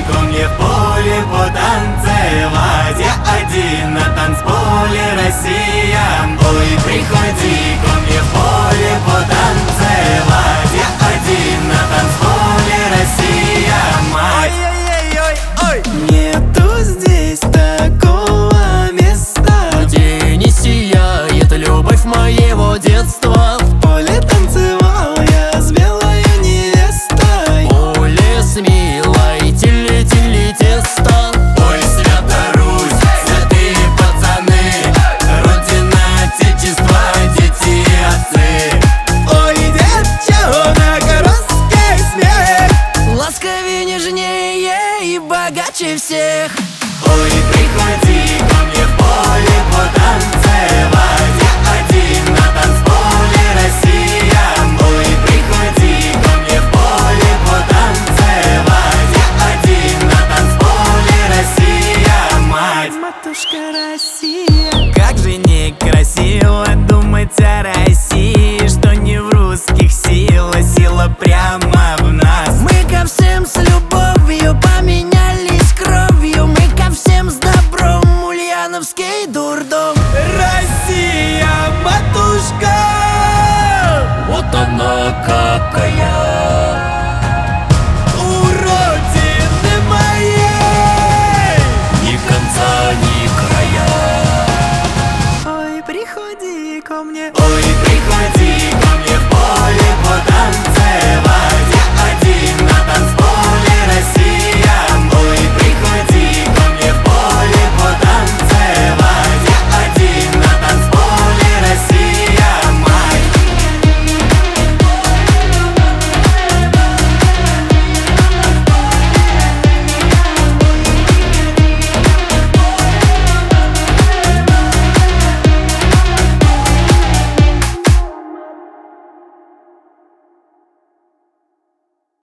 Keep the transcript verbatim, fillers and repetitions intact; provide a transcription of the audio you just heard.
ко мне в поле потанцевать. Я один на танцполе, Россия. Ой, приходи ко мне в поле потанцевать. Я один на танцполе, Россия, мать. Ой-ой-ой-ой-ой. Нету здесь такого места, где не сияет любовь моего детства. в поле танцевал я с белой невестой. Поле с милой тили-тили тесто. Ой, Свята Русь, святые пацаны, Родина, Отечество, дети и отцы. Ой, девчонок, русский смех Ласковее, нежнее и богаче всех. Ой, приходи ко мне в поле потанцевать. Я один на танцполе, Россия. Ой, приходи ко мне в поле потанцевать. Я один на танцполе, Россия, мать. матушка Россия. Как же некрасиво думать о России, что не в русских сила, сила прямо в нас. Мы ко всем с любовью поменялись кровью. Мы ко всем с добром, ульяновский дурдом. Россия, матушка! Вот она какая. У родины моей Ни конца, ни края. ой, приходи ко мне. Ой,